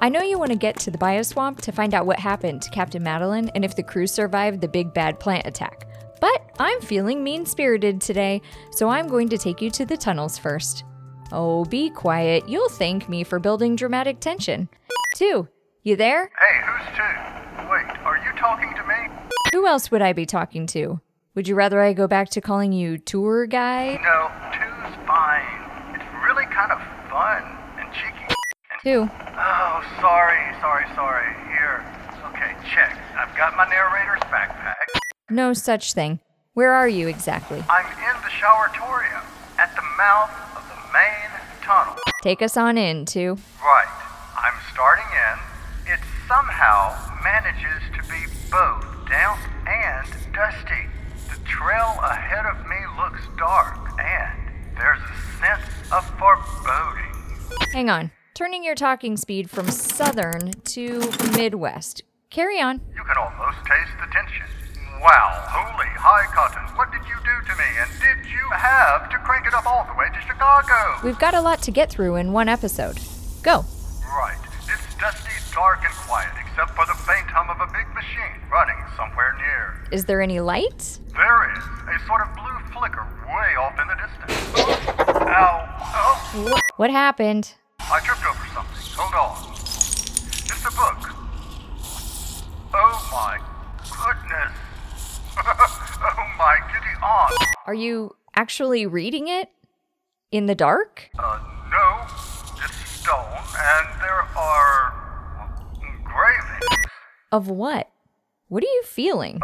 I know you want to get to the bioswamp to find out what happened to Captain Madeline and if the crew survived the big bad plant attack. But I'm feeling mean-spirited today, so I'm going to take you to the tunnels first. Oh, be quiet. You'll thank me for building dramatic tension. 2, you there? Hey, who's 2? Wait, are you talking to me? Who else would I be talking to? Would you rather I go back to calling you tour guide? No, 2's fine. It's really kind of fun and cheeky. 2. Oh, sorry. Here. Okay, check. I've got my narrator's backpack. No such thing. Where are you exactly? I'm in the showertorium at the mouth of the main tunnel. Take us on in, 2. Right. I'm starting in. It somehow manages to be both damp and dusty. The trail ahead of me looks dark, and there's a sense of foreboding. Hang on. Turning your talking speed from southern to Midwest. Carry on. You can almost taste the tension. Wow, holy high cotton, what did you do to me? And did you have to crank it up all the way to Chicago? We've got a lot to get through in one episode. Go. Right. It's dusty, dark, and quiet, except for the faint hum of a big machine running somewhere near. Is there any light? There is a sort of blue flicker way off in the distance. Ow. Oh. What happened? I tripped over something. Hold on. It's a book. Oh my goodness. Oh my giddy aunt. Are you actually reading it? In the dark? No. It's stone, and there are engravings. Of what? What are you feeling?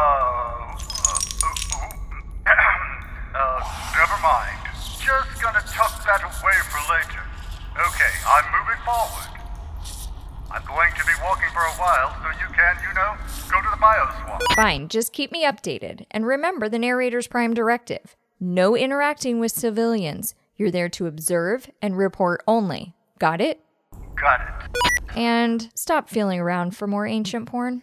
Never mind. Just gonna tuck that away for later. Okay, I'm moving forward. I'm going to be walking for a while, so you can, go to the bioswamp. Fine, just keep me updated. And remember the narrator's prime directive. No interacting with civilians. You're there to observe and report only. Got it? Got it. And stop feeling around for more ancient porn.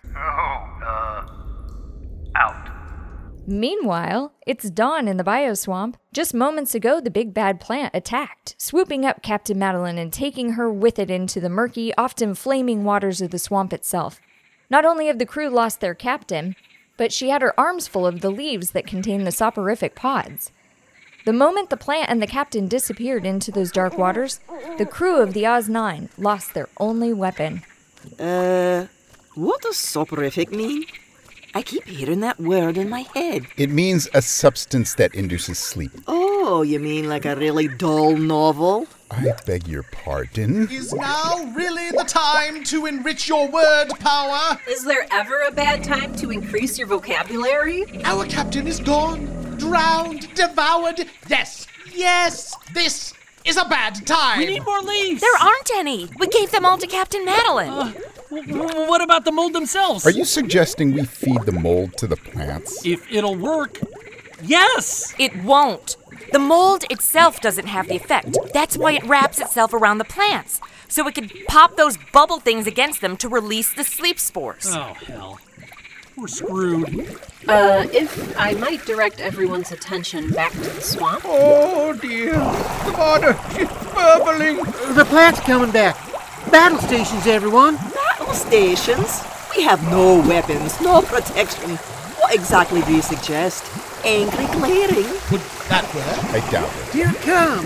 Out. Meanwhile, it's dawn in the bioswamp. Just moments ago, the big bad plant attacked, swooping up Captain Madeline and taking her with it into the murky, often flaming waters of the swamp itself. Not only have the crew lost their captain, but she had her arms full of the leaves that contain the soporific pods. The moment the plant and the captain disappeared into those dark waters, the crew of the Oz-9 lost their only weapon. What does soporific mean? I keep hearing that word in my head. It means a substance that induces sleep. Oh, you mean like a really dull novel? I beg your pardon? Is now really the time to enrich your word power? Is there ever a bad time to increase your vocabulary? Our captain is gone, drowned, devoured. Yes, this is a bad time. We need more leaves. There aren't any. We gave them all to Captain Madeline. What about the mold themselves? Are you suggesting we feed the mold to the plants? If it'll work, yes! It won't. The mold itself doesn't have the effect. That's why it wraps itself around the plants, so it can pop those bubble things against them to release the sleep spores. Oh, hell. We're screwed. If I might direct everyone's attention back to the swamp. Oh, dear. The water is bubbling. The plant's coming back. Battle stations, everyone. Battle stations? We have no weapons, no protection. What exactly do you suggest? Angry glaring? Would that work? I doubt it. Here it comes.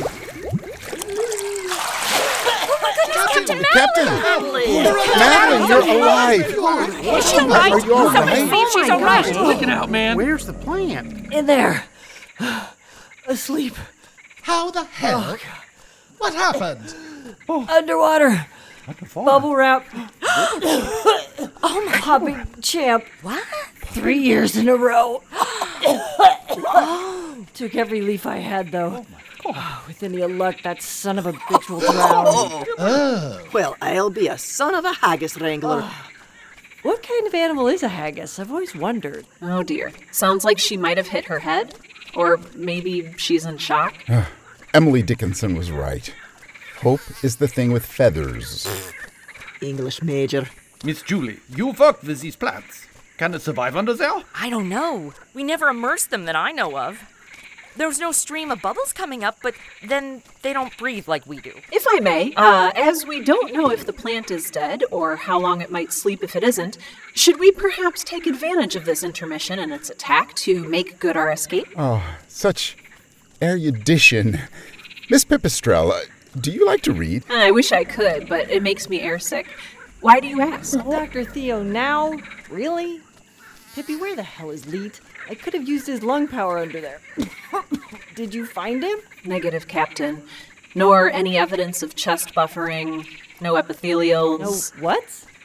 Captain! Madeline, you're alive! Is she all right? Are you all Somebody right? see if she's all right. Check it out, man. Where's the plant? In there. Asleep. How the hell? What happened? Underwater. Bubble wrap. Oh my hopping champ. What? 3 years in a row. Took every leaf I had, though. With any luck, that son of a bitch will drown. Well, I'll be a son of a haggis wrangler. What kind of animal is a haggis? I've always wondered. Oh dear. Sounds like she might have hit her head. Or maybe she's in shock. Emily Dickinson was right. Hope is the thing with feathers. English major. Miss Julie, you worked with these plants. Can it survive under there? I don't know. We never immersed them that I know of. there's no stream of bubbles coming up, but then they don't breathe like we do. If I may, as we don't know if the plant is dead or how long it might sleep if it isn't, should we perhaps take advantage of this intermission and its attack to make good our escape? Oh, such erudition. Miss Pipistrelle, do you like to read? I wish I could, but it makes me airsick. Why do you ask? Dr. Theo, now? Really? Pippi, where the hell is Leet? I could have used his lung power under there. Did you find him? Negative, Captain. Nor any evidence of chest buffering, no epithelials. No what?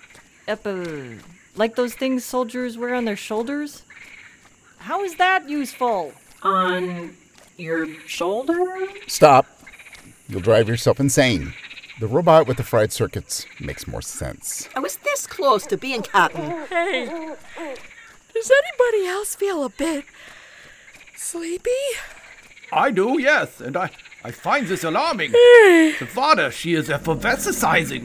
Like those things soldiers wear on their shoulders? How is that useful? On your shoulder? Stop. You'll drive yourself insane. The robot with the fried circuits makes more sense. I was this close to being Captain. Hey, does anybody else feel a bit sleepy? I do, yes, and I find this alarming. The father, she is effervescing.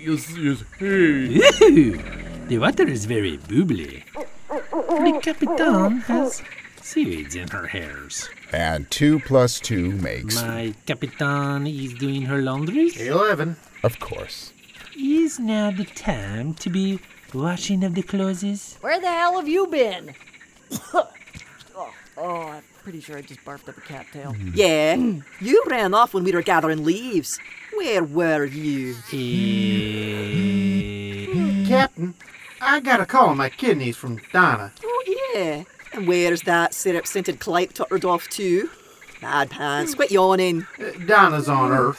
The water is very bubbly. The Capitan has seaweeds in her hairs. And 2 + 2 makes... My Capitan is doing her laundry. 11. Of course. Is now the time to be washing of the clothes? Where the hell have you been? I'm pretty sure I just barfed up a cattail. Yeah, you ran off when we were gathering leaves. Where were you? Captain, I got a call on my kidneys from Donna. Oh, yeah. And where's that syrup-scented Clype tuttered off to? Bad pants, quit yawning. Donna's on Earth.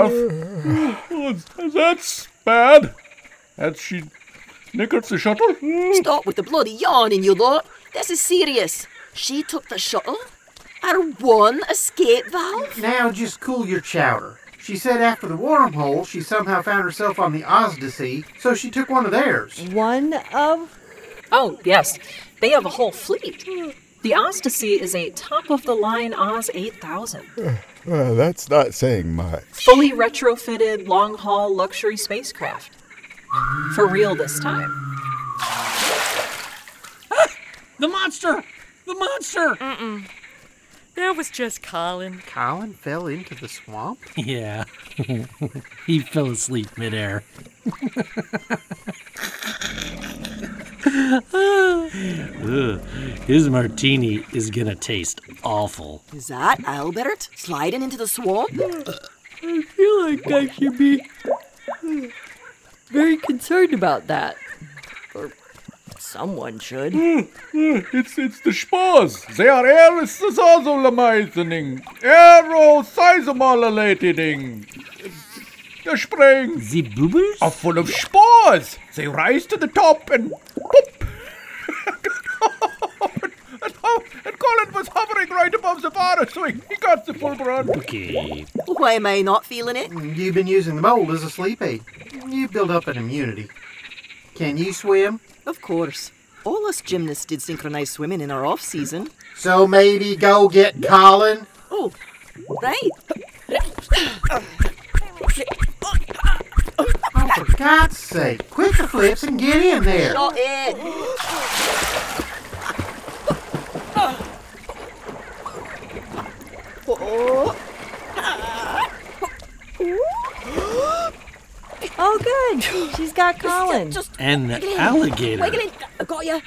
That's bad. Has she nickered the shuttle? Stop with the bloody yawning, you lot. This is serious. She took the shuttle? Our one escape valve? Now just cool your chowder. She said after the wormhole, she somehow found herself on the Ozdysee, so she took one of theirs. One of? Oh, yes. They have a whole fleet. The Ozdysee is a top-of-the-line Oz 8000. That's not saying much. Fully retrofitted, long-haul luxury spacecraft. For real this time. The monster! The monster! That was just Colin. Colin fell into the swamp? Yeah. He fell asleep midair. His martini is gonna taste awful. Is that Albert sliding into the swamp? I feel like I should be very concerned about that. Or someone should. It's the spores. They are aerosolizing, aeroseismolating. The springs The bubbles? are full of spores. They rise to the top and pop. And Colin was hovering right above the bar, so he got the full brunt. Okay. Why am I not feeling it? You've been using the mold as a sleep aid. You build up an immunity. Can you swim? Of course. All us gymnasts did synchronized swimming in our off-season. So maybe go get Colin? Oh, right. Oh, for God's sake, quit the flips and get in there. Not it. Oh, good. She's got Colin. And the alligator. Wiggle it. I got you.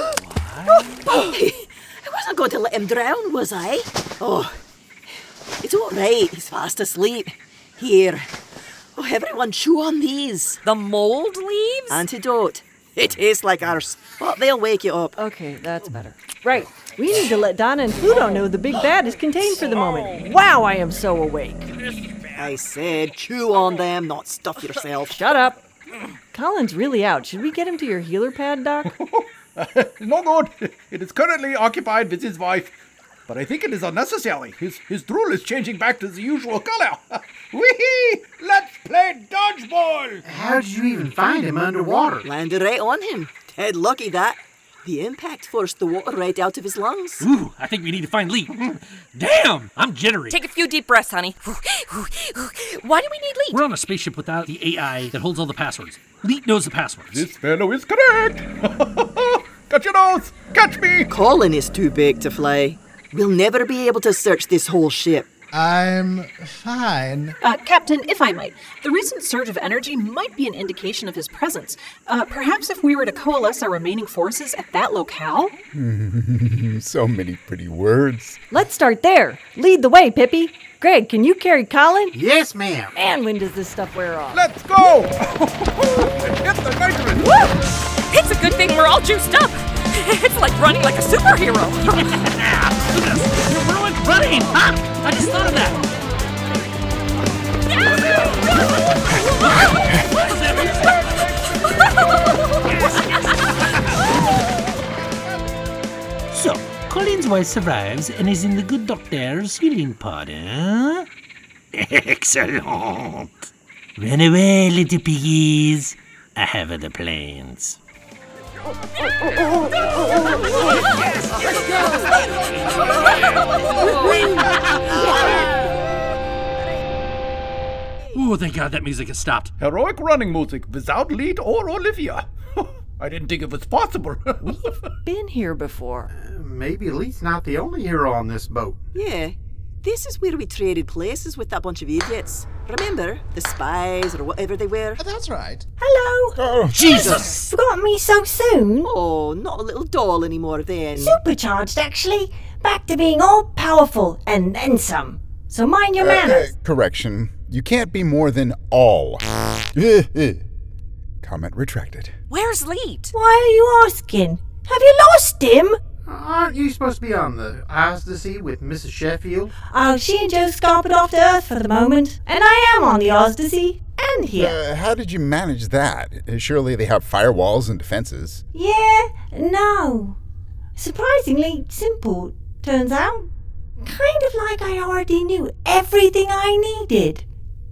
I wasn't going to let him drown, was I? Oh, it's all right. He's fast asleep. Here. Oh, everyone chew on these. The mold leaves? Antidote. It tastes like ours, but they'll wake you up. Okay, that's better. Right. We need to let Donna and Pluto know the big bad is contained for the moment. Wow, I am so awake. I said chew on them, not stuff yourself. Shut up. Colin's really out. Should we get him to your healer pad, Doc? No good. It is currently occupied with his wife. But I think it is unnecessary. His drool is changing back to the usual color. Wee-hee! Let's play dodgeball! How did you even find him underwater? Landed right on him. Dead lucky that. The impact forced the water right out of his lungs. Ooh, I think we need to find Lee. Damn, I'm jittery. Take a few deep breaths, honey. Why do we need Leet? We're on a spaceship without the AI that holds all the passwords. Leet knows the passwords. This fellow is correct. Catch your nose! Catch me! Colin is too big to fly. We'll never be able to search this whole ship. I'm fine. Captain, if I might, the recent surge of energy might be an indication of his presence. Perhaps if we were to coalesce our remaining forces at that locale? So many pretty words. Let's start there. Lead the way, Pippi. Greg, can you carry Colin? Yes, ma'am. Man, when does this stuff wear off? Let's go! Hit the nitrogen! Woo! It's a good thing we're all juiced up. It's like running like a superhero. Heroic running, huh? I just thought of that. So, Colin's wife survives and is in the good doctor's healing pod, huh? Excellent. Run away, little piggies. I have other plans. Oh, thank God that music has stopped. Heroic running music without lead or Olivia. I didn't think it was possible. Been here before. Maybe Lee's not the only hero on this boat. Yeah, this is where we traded places with that bunch of idiots. Remember, the spies or whatever they were? That's right. Hello. Oh, Jesus! Forgot me so soon? Oh, not a little doll anymore then. Supercharged, actually. Back to being all powerful and then some. So mind your manners. Correction. You can't be more than all. Comment retracted. Where's Leet? Why are you asking? Have you lost him? Aren't you supposed to be on the Odyssey with Mrs. Sheffield? Oh, she and Joe scarpered off to Earth for the moment. And I am on the Odyssey. And here. How did you manage that? Surely they have firewalls and defenses. Yeah, no. Surprisingly simple, turns out. Kind of like I already knew everything I needed.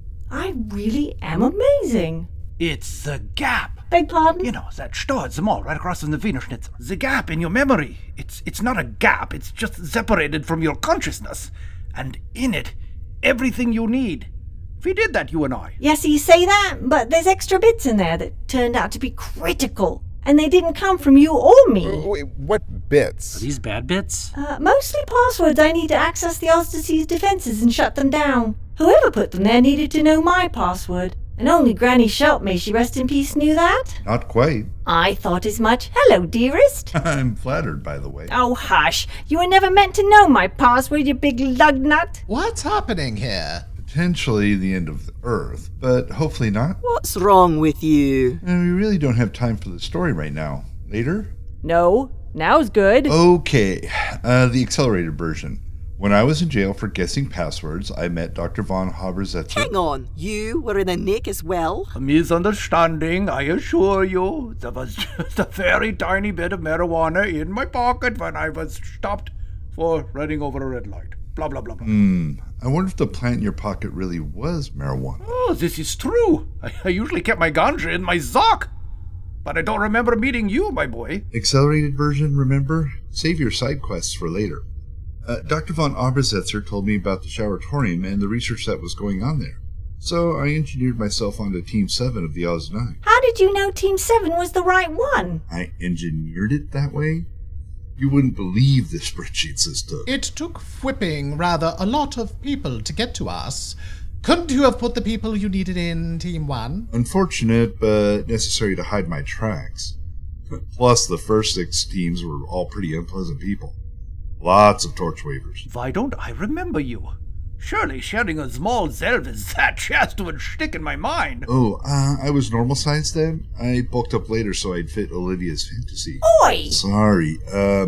I really am amazing. It's the gap. Beg pardon? You know, that store at the mall right across from the Wiener Schnitzel. The gap in your memory. It's not a gap. It's just separated from your consciousness. And in it, everything you need. We did that, you and I. Yes, you say that, but there's extra bits in there that turned out to be critical. And they didn't come from you or me. Wait, what bits? Are these bad bits? Mostly passwords I need to access the Odyssey's defenses and shut them down. Whoever put them there needed to know my password. And only Granny Shelp, may she rest in peace, knew that. Not quite. I thought as much. Hello, dearest. I'm flattered, by the way. Oh, hush. You were never meant to know my password, you big lug nut. What's happening here? Potentially the end of the Earth, but hopefully not. What's wrong with you? And we really don't have time for the story right now. Later? No, now's good. Okay, the accelerated version. When I was in jail for guessing passwords, I met Dr. von Habersetzer. Hang on, you were in a nick as well? A misunderstanding, I assure you. There was just a very tiny bit of marijuana in my pocket when I was stopped for running over a red light. Blah, blah, blah, blah. I wonder if the plant in your pocket really was marijuana. Oh, this is true. I usually kept my ganja in my sock. But I don't remember meeting you, my boy. Accelerated version, remember? Save your side quests for later. Dr. von Obersetzer told me about the Showertorium and the research that was going on there. So I engineered myself onto Team 7 of the Oz-9. How did you know Team 7 was the right one? I engineered it that way? You wouldn't believe the spreadsheet system. It took whipping rather a lot of people to get to us. Couldn't you have put the people you needed in Team 1? Unfortunate, but necessary to hide my tracks. Plus, the first 6 teams were all pretty unpleasant people. Lots of torch wavers. Why don't I remember you? Surely sharing a small cell with that chest would stick in my mind. Oh, I was normal size then? I bulked up later so I'd fit Olivia's fantasy. Oi! Sorry.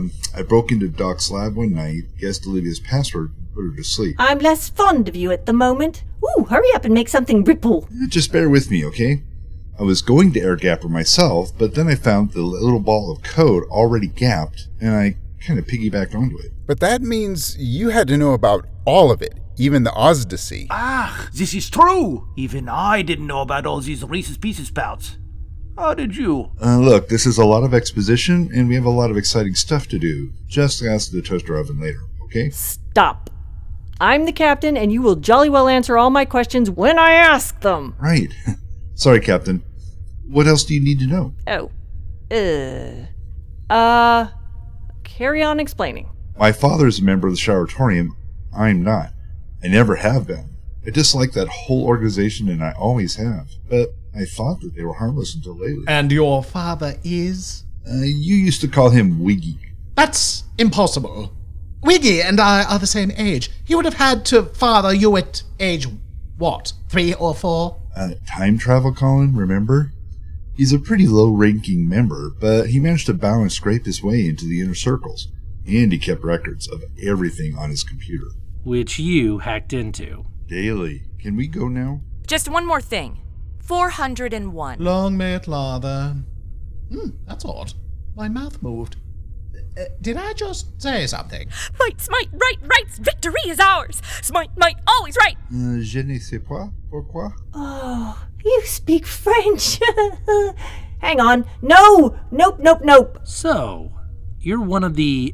I broke into Doc's lab one night, guessed Olivia's password, and put her to sleep. I'm less fond of you at the moment. Ooh, hurry up and make something ripple. Just bear with me, okay? I was going to air gap her myself, but then I found the little ball of code already gapped, and I kind of piggybacked onto it. But that means you had to know about all of it, even the Odyssey. Ah, this is true. Even I didn't know about all these Reese's Pieces spouts. How did you? Look, this is a lot of exposition, and we have a lot of exciting stuff to do. Just ask the toaster oven later, okay? Stop. I'm the captain, and you will jolly well answer all my questions when I ask them. Right. Sorry, Captain. What else do you need to know? Oh. Carry on explaining. My father is a member of the Showeratorium. I'm not. I never have been. I dislike that whole organization, and I always have. But I thought that they were harmless until lately. And your father is? You used to call him Wiggy. That's impossible. Wiggy and I are the same age. He would have had to father you at age, what, 3 or 4? Time travel, Colin, remember? He's a pretty low-ranking member, but he managed to bow and scrape his way into the inner circles. And he kept records of everything on his computer. Which you hacked into. Daily, can we go now? Just one more thing. 401. Long may it lather. That's odd. My mouth moved. Did I just say something? Might, smite, right, rights, victory is ours. Smite, might, always right. Je ne sais pas pourquoi. Oh, you speak French. Hang on. No! Nope. So, you're one of the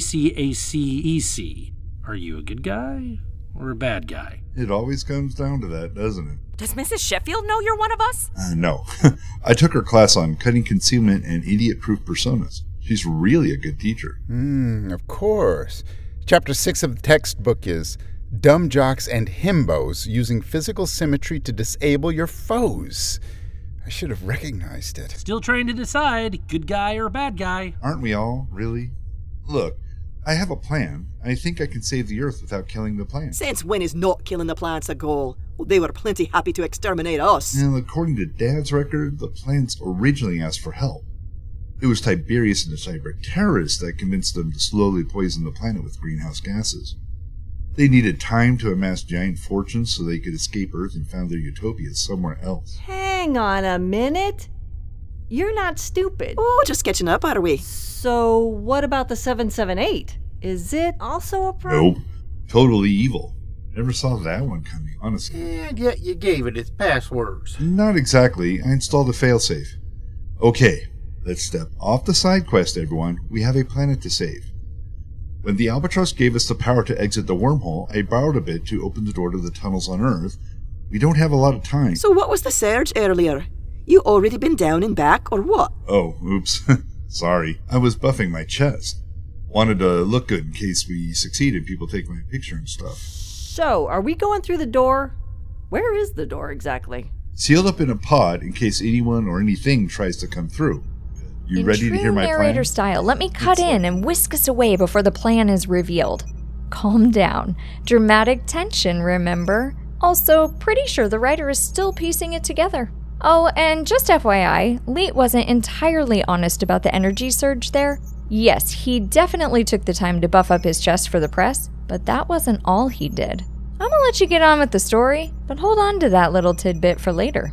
MCCACEC. Are you a good guy or a bad guy? It always comes down to that, doesn't it? Does Mrs. Sheffield know you're one of us? No. I took her class on cutting concealment and idiot-proof personas. She's really a good teacher. Of course. Chapter 6 of the textbook is Dumb Jocks and Himbos Using Physical Symmetry to Disable Your Foes. I should have recognized it. Still trying to decide, good guy or bad guy. Aren't we all, really? Look, I have a plan. I think I can save the Earth without killing the plants. Since when is not killing the plants a goal? Well, they were plenty happy to exterminate us. Well, according to Dad's record, the plants originally asked for help. It was Tiberius and the cyber terrorists that convinced them to slowly poison the planet with greenhouse gases. They needed time to amass giant fortunes so they could escape Earth and found their utopias somewhere else. Hang on a minute. You're not stupid. Oh, just catching up, are we? So, what about the 778? Is it also a problem? Nope. Totally evil. Never saw that one coming, honestly. And yet you gave it its passwords. Not exactly. I installed a failsafe. Okay. Let's step off the side quest, everyone. We have a planet to save. When the Albatross gave us the power to exit the wormhole, I borrowed a bit to open the door to the tunnels on Earth. We don't have a lot of time. So what was the surge earlier? You already been down and back, or what? Oh, oops. Sorry. I was buffing my chest. Wanted to look good in case we succeed and people take my picture and stuff. So, are we going through the door? Where is the door exactly? Sealed up in a pod in case anyone or anything tries to come through. You ready to hear my plan? In true narrator style, let me cut in and whisk us away before the plan is revealed. Calm down. Dramatic tension, remember? Also, pretty sure the writer is still piecing it together. Oh, and just FYI, Leet wasn't entirely honest about the energy surge there. Yes, he definitely took the time to buff up his chest for the press, but that wasn't all he did. I'm gonna let you get on with the story, but hold on to that little tidbit for later.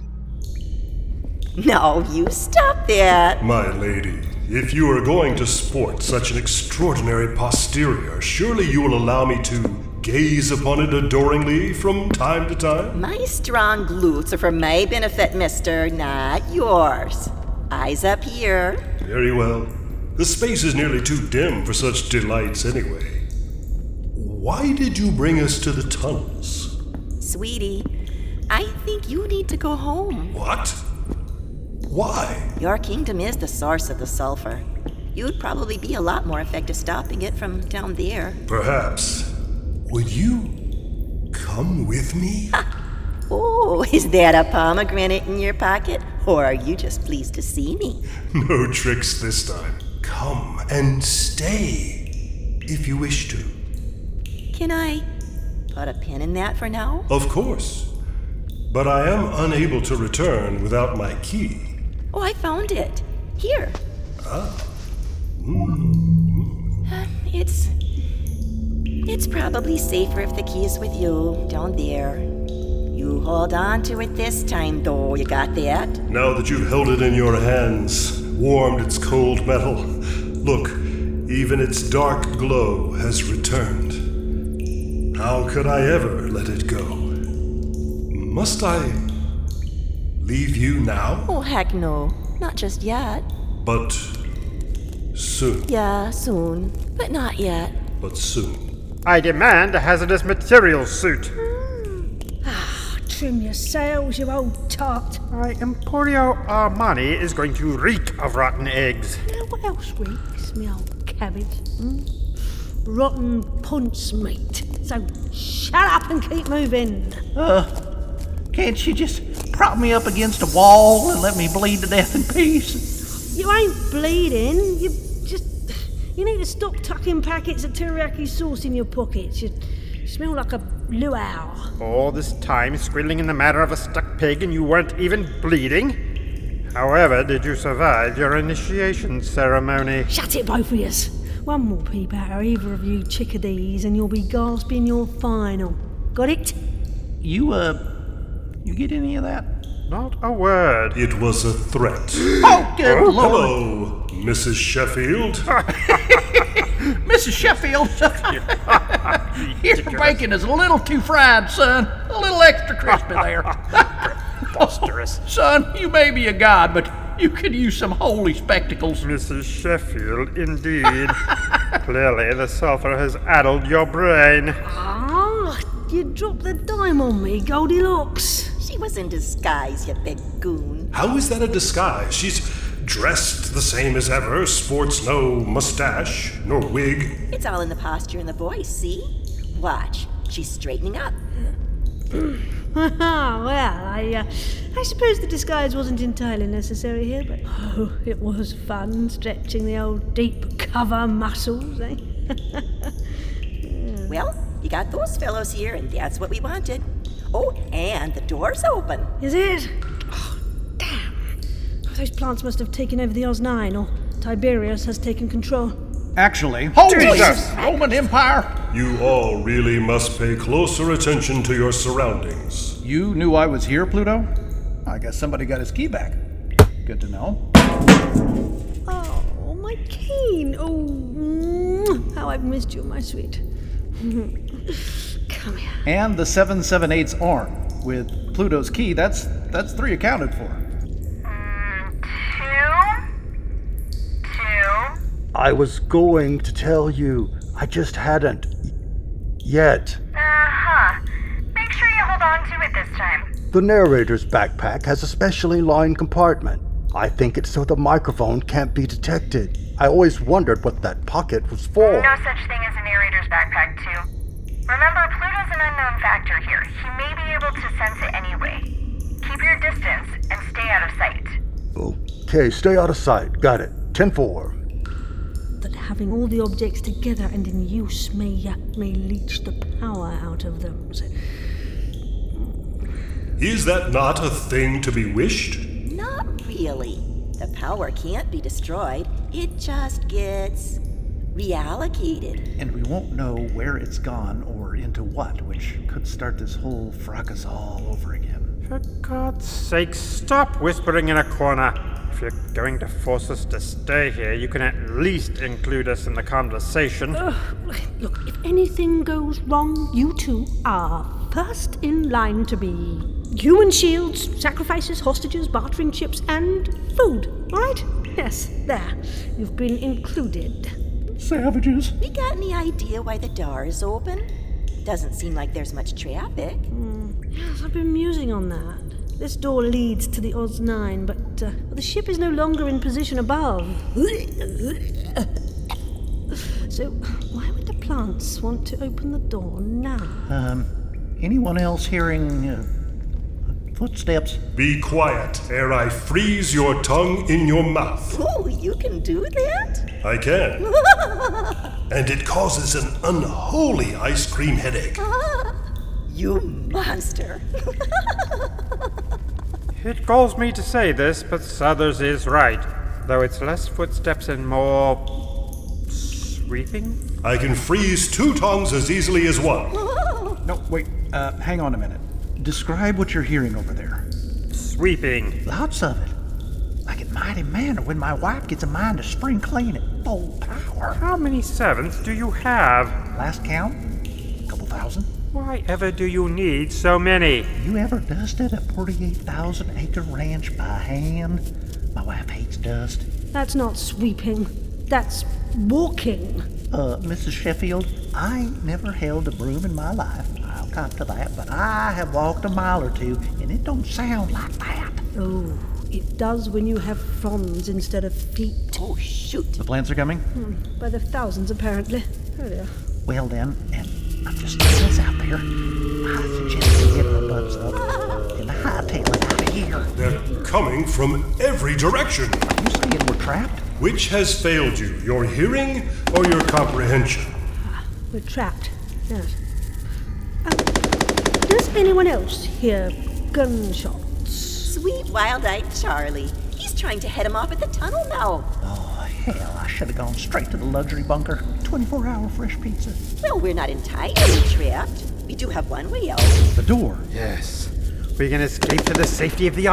No, you stop that. My lady, if you are going to sport such an extraordinary posterior, surely you will allow me to gaze upon it adoringly from time to time? My strong glutes are for my benefit, mister, not yours. Eyes up here. Very well. The space is nearly too dim for such delights anyway. Why did you bring us to the tunnels? Sweetie, I think you need to go home. What? Why? Your kingdom is the source of the sulfur. You'd probably be a lot more effective stopping it from down there. Perhaps. Would you come with me? Oh, is that a pomegranate in your pocket? Or are you just pleased to see me? No tricks this time. Come and stay, if you wish to. Can I put a pin in that for now? Of course. But I am unable to return without my key. Oh, I found it. Here. Ah. It's probably safer if the key is with you, down there. You hold on to it this time, though. You got that? Now that you've held it in your hands, warmed its cold metal, look, even its dark glow has returned. How could I ever let it go? Must I leave you now? Oh, heck no. Not just yet. But soon. Yeah, soon. But not yet. But soon. I demand a hazardous materials suit. Trim your sails, you old tart. Emporio Armani is going to reek of rotten eggs. What else reeks, me old cabbage? rotten punch meat. So shut up and keep moving. Can't you just prop me up against a wall and let me bleed to death in peace? You ain't bleeding. You need to stop tucking packets of teriyaki sauce in your pockets. You smell like a luau. All this time squealing in the manner of a stuck pig and you weren't even bleeding? However did you survive your initiation ceremony? Shut it, both of yous. One more peep out of either of you chickadees and you'll be gasping your final. Got it? You get any of that? Not a word. It was a threat. Oh, good Lord. Hello, Mrs. Sheffield. Mrs. Sheffield. Your bacon is a little too fried, son. A little extra crispy there. Preposterous. Son, you may be a god, but you could use some holy spectacles. Mrs. Sheffield, indeed. Clearly the sulfur has addled your brain. Ah, you dropped the dime on me, Goldilocks. She was in disguise, you big goon. How is that a disguise? She's dressed the same as ever, sports no mustache, nor wig. It's all in the posture and the voice, see? Watch, she's straightening up. Well, I suppose the disguise wasn't entirely necessary here, but it was fun stretching the old deep cover muscles, eh? Well, you got those fellows here, and that's what we wanted. Oh, and the door's open. Is it? Oh, damn. Those plants must have taken over the Oz-9, or Tiberius has taken control. Actually, Jesus! Roman Empire! You all really must pay closer attention to your surroundings. You knew I was here, Pluto? I guess somebody got his key back. Good to know. Oh, my cane. Oh, how I've missed you, my sweet. Come here. And the 778's arm. With Pluto's key, that's 3 accounted for. 2. I was going to tell you. I just hadn't. Yet. Uh-huh. Make sure you hold on to it this time. The narrator's backpack has a specially lined compartment. I think it's so the microphone can't be detected. I always wondered what that pocket was for. No such thing as a narrator's backpack, too. Remember, Pluto's an unknown factor here. He may be able to sense it anyway. Keep your distance and stay out of sight. Okay, stay out of sight. Got it. 10-4. That having all the objects together and in use may leach the power out of them. So... Is that not a thing to be wished? Not really. The power can't be destroyed. It just gets reallocated. And we won't know where it's gone or into what, which could start this whole fracas all over again. For God's sake, stop whispering in a corner. If you're going to force us to stay here, you can at least include us in the conversation. Look, if anything goes wrong, you two are first in line to be human shields, sacrifices, hostages, bartering chips, and food. All right? Yes, there. You've been included. Savages. We got any idea why the door is open? Doesn't seem like there's much traffic. Yes, I've been musing on that. This door leads to the Oz-9, but the ship is no longer in position above. So, why would the plants want to open the door now? Anyone else hearing footsteps? Be quiet, ere I freeze your tongue in your mouth. Oh, you can do that? I can. And it causes an unholy ice cream headache. You monster. It galls me to say this, but Southers is right. Though it's less footsteps and more... sweeping? I can freeze 2 tongues as easily as 1. No, wait. Hang on a minute. Describe what you're hearing over there. Sweeping. Lots of it. Like in mighty manner when my wife gets a mind to spring clean at full power. How many 7s do you have? Last count? A couple thousand. Why ever do you need so many? You ever dusted a 48,000-acre ranch by hand? My wife hates dust. That's not sweeping. That's walking. Mrs. Sheffield, I ain't never held a broom in my life. I'll cop to that, but I have walked a mile or two, and it don't sound like that. Oh, it does when you have fronds instead of feet. Oh, shoot. The plants are coming? By the thousands, apparently. Oh dear. Well then, and I'm just throwing this out there. I suggest we get our butts up and hightail it out of here. They're coming from every direction. Are you saying we're trapped? Which has failed you, your hearing or your comprehension? We're trapped. Yes. Does anyone else hear gunshots? Sweet wild-eyed Charlie. He's trying to head him off at the tunnel now. Oh, hell, I should have gone straight to the luxury bunker. 24-hour fresh pizza. Well, we're not entirely trapped. We do have one way out. The door. Yes. We can escape to the safety of the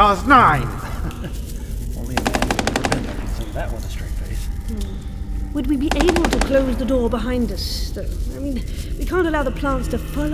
Oz-9. Only a man who's never been there can say that with a straight face. Would we be able to close the door behind us, though? I mean, we can't allow the plants to follow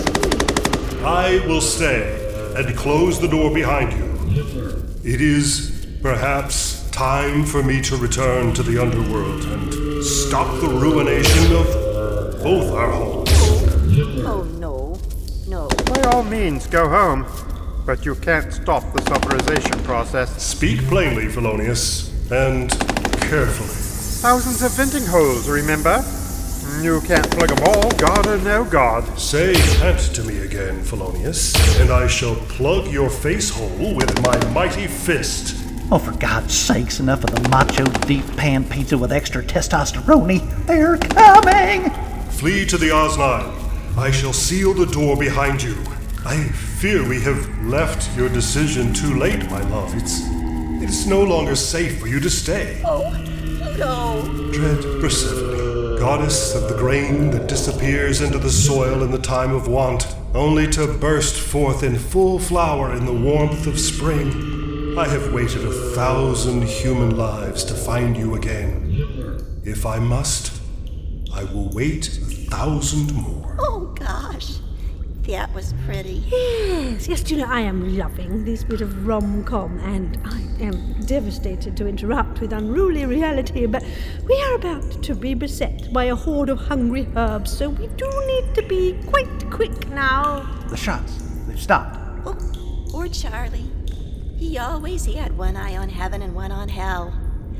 us. I will stay and close the door behind you. It is, perhaps, time for me to return to the underworld and stop the ruination of both our homes. Oh, no. No. By all means, go home. But you can't stop the sulfurization process. Speak plainly, Felonius, and carefully. Thousands of venting holes, remember? You can't plug them all, God or no God. Say can't to me again, Felonius, and I shall plug your face hole with my mighty fist. Oh, for God's sakes, enough of the macho deep pan pizza with extra testosterone. They're coming! Flee to the Oz-9. I shall seal the door behind you. I fear we have left your decision too late, my love. It's no longer safe for you to stay. Oh, Pluto! Dread Persephone, goddess of the grain that disappears into the soil in the time of want, only to burst forth in full flower in the warmth of spring. I have waited 1,000 human lives to find you again. If I must, I will wait 1,000 more. Oh, gosh. That was pretty. Yes, you know, I am loving this bit of rom-com, and I am devastated to interrupt with unruly reality, but we are about to be beset by a horde of hungry herbs, so we do need to be quite quick now. The shots, they've stopped. Oh, poor Charlie. He always had one eye on heaven and one on hell.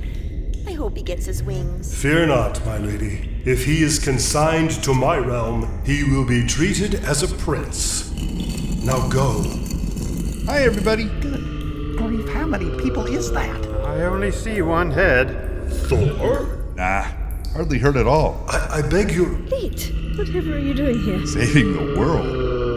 I hope he gets his wings. Fear not, my lady. If he is consigned to my realm, he will be treated as a prince. Now go. Hi, everybody. Good grief, how many people is that? I only see one head. Thor? Nah, hardly heard at all. I beg your... Pete, whatever are you doing here? Saving the world.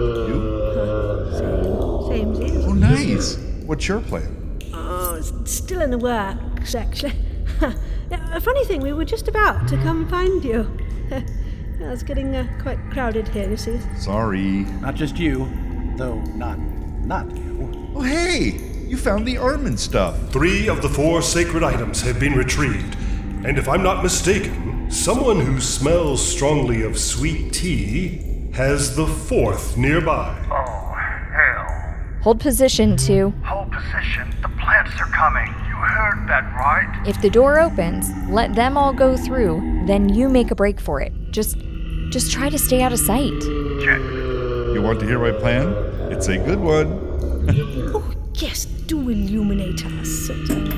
You? Same as Oh, nice. What's your plan? Oh, it's still in the works, actually. A funny thing, we were just about to come find you. It's getting quite crowded here, you see. Sorry. Not just you, though not you. Oh, hey! You found the Armin stuff. 3 of the 4 sacred items have been retrieved. And if I'm not mistaken, someone who smells strongly of sweet tea has the 4th nearby. Oh, hell. Hold position, 2. Hold position. The plants are coming. You heard that right? If the door opens, let them all go through, then you make a break for it. Just try to stay out of sight. Check. You want to hear my plan? It's a good one. Oh, yes, do illuminate us.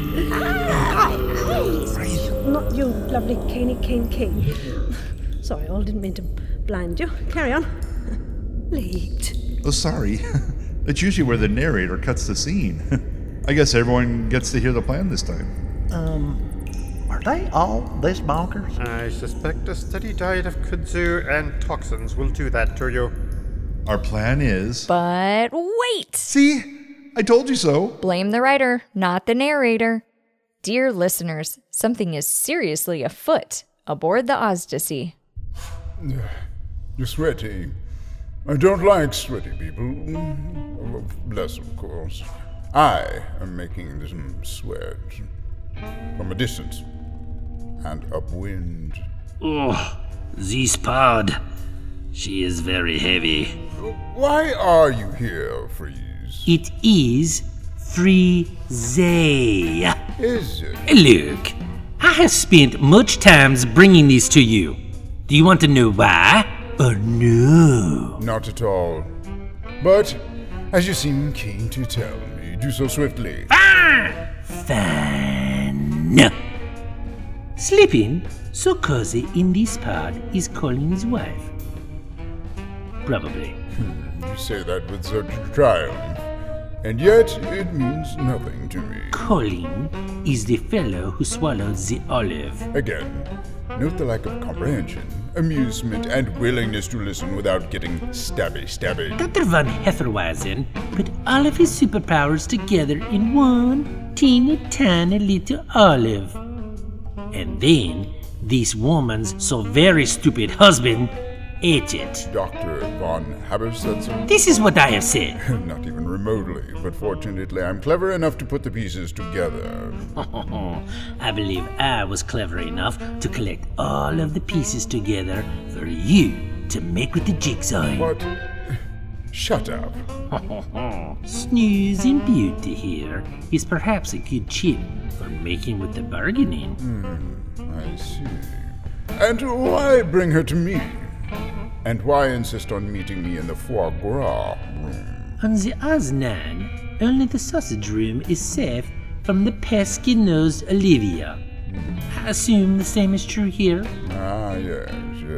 Not you, lovely Cane. Sorry, I didn't mean to blind you. Carry on. Late. Oh, sorry. That's usually where the narrator cuts the scene. I guess everyone gets to hear the plan this time. Are they all this bonkers? I suspect a steady diet of kudzu and toxins will do that to you. Our plan is... But wait! See? I told you so. Blame the writer, not the narrator. Dear listeners, something is seriously afoot aboard the Ozdysee. You're sweaty. I don't like sweaty people. Less, of course. I am making them sweat. From a distance. And upwind. Oh, this pod. She is very heavy. Why are you here, Freeze? It is Freeze. Is it? Look, I have spent much time bringing this to you. Do you want to know why? Or no? Not at all. But, as you seem keen to tell me, do so swiftly. Fine. Sleeping so cozy in this pod is Colin's wife. Probably. You say that with such triumph, and yet it means nothing to me. Colin is the fellow who swallowed the olive. Again, note the lack of comprehension, amusement, and willingness to listen without getting stabby. Dr. Von Hefferweisen put all of his superpowers together in one teeny tiny little olive. And then this woman's so very stupid husband ate it. Dr. Von Habersetzer? This is what I have said. Not even remotely, but fortunately I'm clever enough to put the pieces together. I believe I was clever enough to collect all of the pieces together for you to make with the jigsaw. What? Shut up. Snoozing Beauty here is perhaps a good chip for making with the bargaining. I see. And why bring her to me? And why insist on meeting me in the foie gras room? On the Oz9, only the sausage room is safe from the pesky-nosed Olivia. I assume the same is true here? Ah, yes.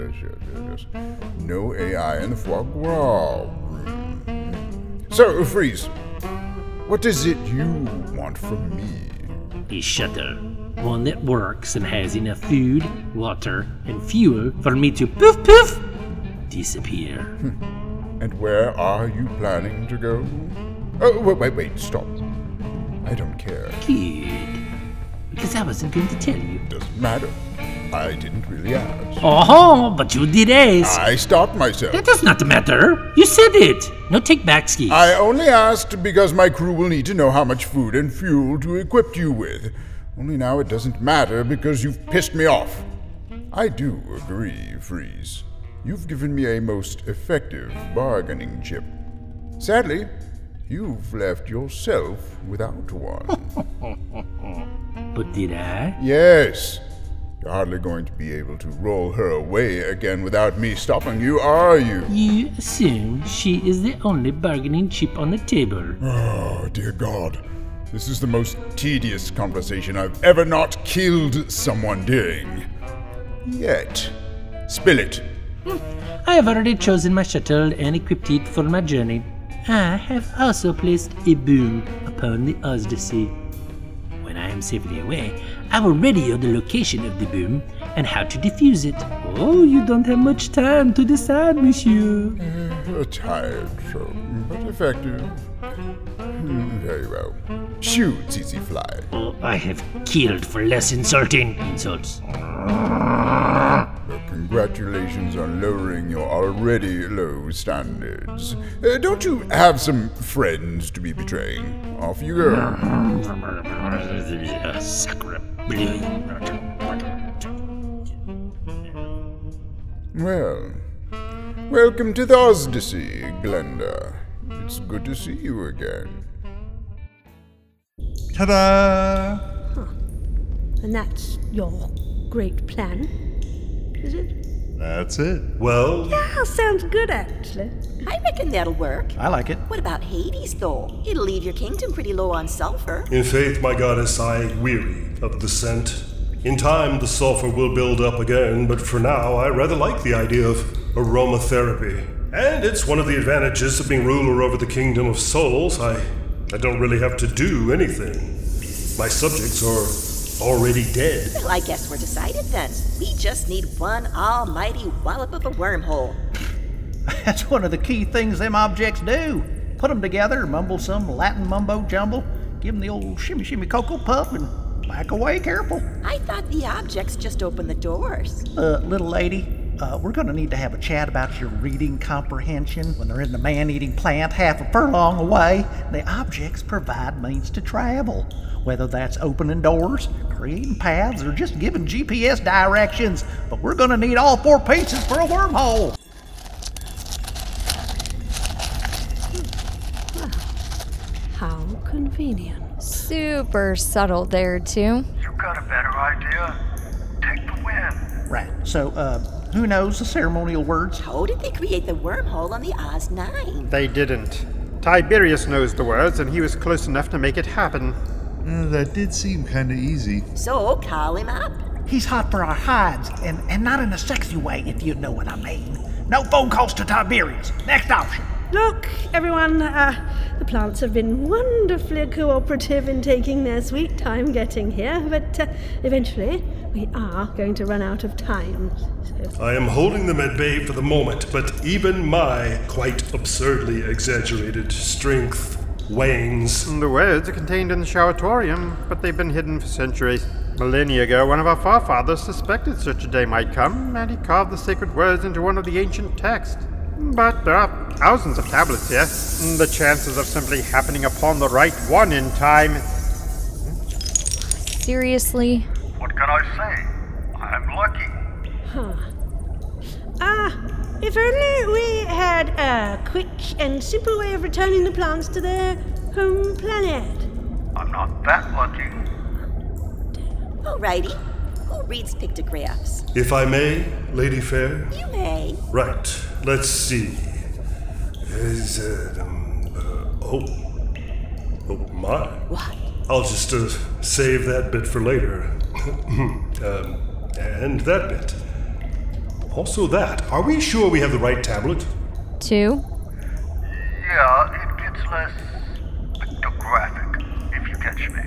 No AI in the foie gras room. So, Freeze, what is it you want from me? A shuttle. One that works and has enough food, water, and fuel for me to poof, disappear. And where are you planning to go? Oh, wait, stop. I don't care. Good. Because I wasn't going to tell you. Doesn't matter. I didn't really ask. Oh, but you did ask. I stopped myself. That does not matter. You said it. No take-backsies. I only asked because my crew will need to know how much food and fuel to equip you with. Only now it doesn't matter because you've pissed me off. I do agree, Freeze. You've given me a most effective bargaining chip. Sadly, you've left yourself without one. But did I? Yes. You're hardly going to be able to roll her away again without me stopping you, are you? You assume she is the only bargaining chip on the table. Oh, dear God. This is the most tedious conversation I've ever not killed someone doing. Yet. Spill it. I have already chosen my shuttle and equipped it for my journey. I have also placed a boom upon the Odyssey. When I am safely away, I will radio the location of the boom and how to defuse it. Oh, you don't have much time to decide, monsieur. A tired show, but effective. Very well. Shoot, Tsetse Fly. Oh, I have killed for less insulting insults. Well, congratulations on lowering your already low standards. Don't you have some friends to be betraying? Off you go. Well, welcome to the Odyssey, Glenda. It's good to see you again. Ta-da! And that's your great plan, is it? That's it. Well, Yeah, sounds good, actually. I reckon that'll work. I like it. What about Hades, though? It'll leave your kingdom pretty low on sulfur. in faith, my goddess, I weary of the scent. In time, the sulfur will build up again, but for now, I rather like the idea of aromatherapy. And it's one of the advantages of being ruler over the kingdom of souls. I don't really have to do anything. My subjects are already dead. Well, I guess we're decided then. We just need one almighty wallop of a wormhole. That's one of the key things them objects do. Put them together, mumble some Latin mumbo jumble, give them the old shimmy shimmy cocoa puff, and back away careful. I thought the objects just opened the doors. Little lady, we're gonna need to have a chat about your reading comprehension when they're in the man-eating plant half a furlong away. The objects provide means to travel, whether that's opening doors, creating paths, or just giving GPS directions. But we're gonna need all four pieces for a wormhole. How convenient. Super subtle there, too. You got a better idea? Take the win. Right, so, who knows the ceremonial words? How did they create the wormhole on the Oz9? They didn't. Tiberius knows the words, and he was close enough to make it happen. That did seem kinda easy. So call him up. He's hot for our hides, and not in a sexy way, if you know what I mean. No phone calls to Tiberius. Next option. Look, everyone, the plants have been wonderfully cooperative in taking their sweet time getting here, but eventually we are going to run out of time. So. I am holding them at bay for the moment, but even my quite absurdly exaggerated strength wanes. The words are contained in the Showatorium, but they've been hidden for centuries. Millennia ago, one of our forefathers suspected such a day might come, and he carved the sacred words into one of the ancient texts. But there are thousands of tablets here. The chances of simply happening upon the right one in time... Seriously? What can I say? I'm lucky. If only we had a quick and simple way of returning the plants to their home planet. I'm not that lucky. Alrighty. Who reads pictographs? If I may, Lady Fair? You may. Right. Let's see. Oh my. What? I'll just save that bit for later. And that bit. Also that. Are we sure we have the right tablet? 2. Yeah, it gets less pictographic, if you catch me.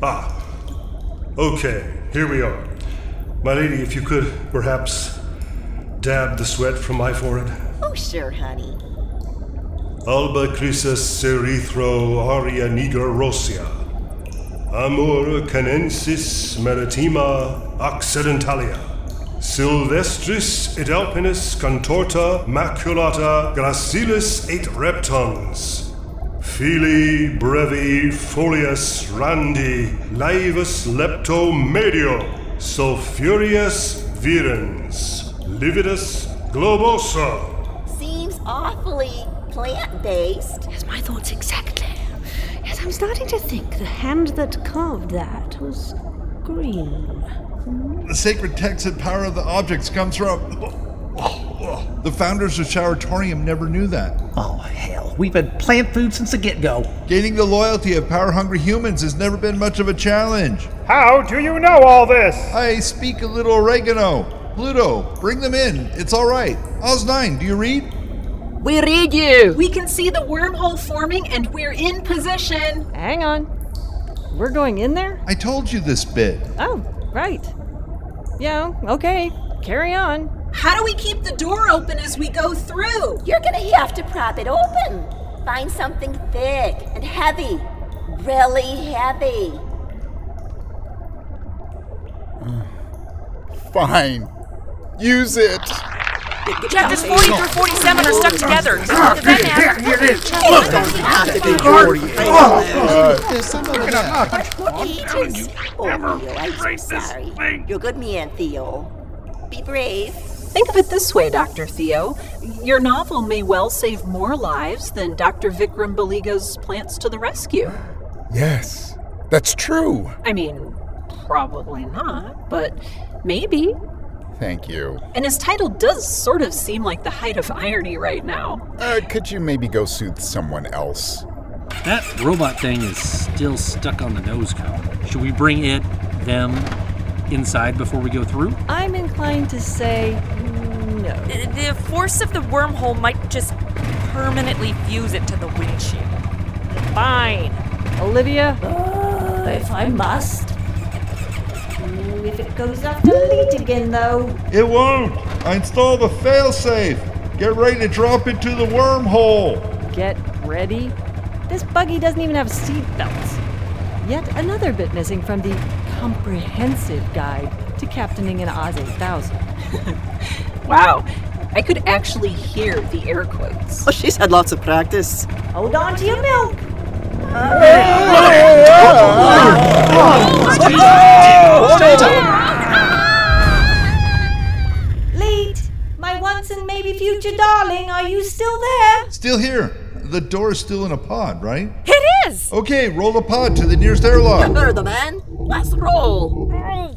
Okay, here we are. My lady, if you could perhaps dab the sweat from my forehead. Oh, sure, honey. Alba crisis erythro aria niger rosea. Amor canensis maritima occidentalia. Silvestris et alpinus contorta maculata gracilis et reptans. Fili brevi folius randi laevus lepto medio. Sulfurius virens. Lividus globosa. Seems awfully plant-based. Yes, my thoughts exactly. Yes, I'm starting to think the hand that carved that was green. The sacred text and power of the objects comes from... The founders of Showatorium never knew that. Oh, hell. We've been plant food since the get-go. Gaining the loyalty of power-hungry humans has never been much of a challenge. How do you know all this? I speak a little oregano. Pluto, bring them in. It's all right. Oz9, do you read? We read you. We can see the wormhole forming and we're in position. Hang on. We're going in there? I told you this bit. Oh, right. Yeah, okay. Carry on. How do we keep the door open as we go through? You're gonna have to prop it open. Find something thick and heavy. Really heavy. Fine. Use it. Chapters 40 through 47 are stuck together. Does that matter? Here it is. Oh, Theo, I'm so sorry. You're a good man, Theo. Be brave. Think of it this way, Dr. Theo. Your novel may well save more lives than Dr. Vikram Baliga's Plants to the Rescue. Yes, that's true. I mean, probably not, but maybe. Thank you. And his title does sort of seem like the height of irony right now. Could you maybe go soothe someone else? That robot thing is still stuck on the nose cone. Should we bring them inside before we go through? I'm inclined to say no. The force of the wormhole might just permanently fuse it to the windshield. Fine. Olivia? If I must. If it goes off delete again, though. It won't. I installed a failsafe. Get ready to drop into the wormhole. Get ready? This buggy doesn't even have seat belts. Yet another bit missing from the comprehensive guide to captaining an Oz 8000. Wow, I could actually hear the air quotes. Oh, She's had lots of practice. Hold on to your milk. Lead, my once and maybe future darling, are you still there? Still here. The door is still in a pod, right? It is! Okay, roll the pod to the nearest airlock. You heard the man. Let's roll.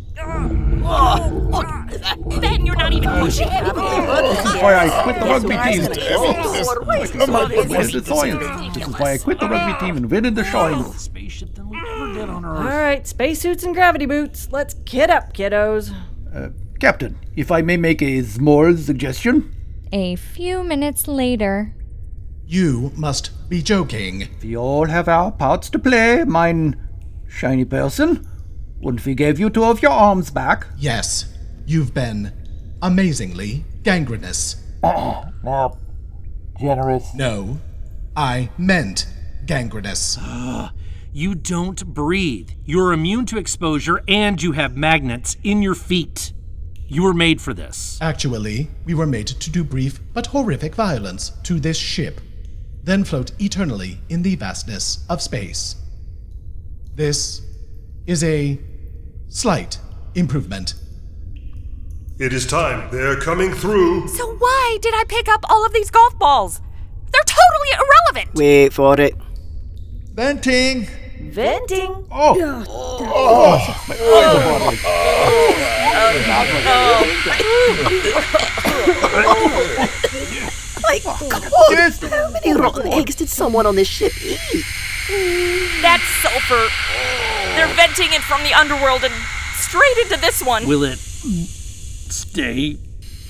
Ben, you're not even pushing it. This is why I quit the rugby team. This is why I quit the rugby team and invented the showing. All right, spacesuits and gravity boots. Let's kid up, kiddos. Captain, if I may make a small suggestion. A few minutes later. You must be joking. We all have our parts to play, mine shiny person. Wouldn't we give you 2 of your arms back? Yes, you've been amazingly gangrenous. Generous. No, I meant gangrenous. You don't breathe. You're immune to exposure and you have magnets in your feet. You were made for this. Actually, we were made to do brief but horrific violence to this ship, then float eternally in the vastness of space. This is a slight improvement. It is time. They're coming through. So why did I pick up all of these golf balls? They're totally irrelevant. Wait for it. Venting. Venting? Oh. My eyes are watering. Like, God, how many rotten eggs did someone on this ship eat? That's sulfur. They're venting it from the underworld and straight into this one. Will it stick?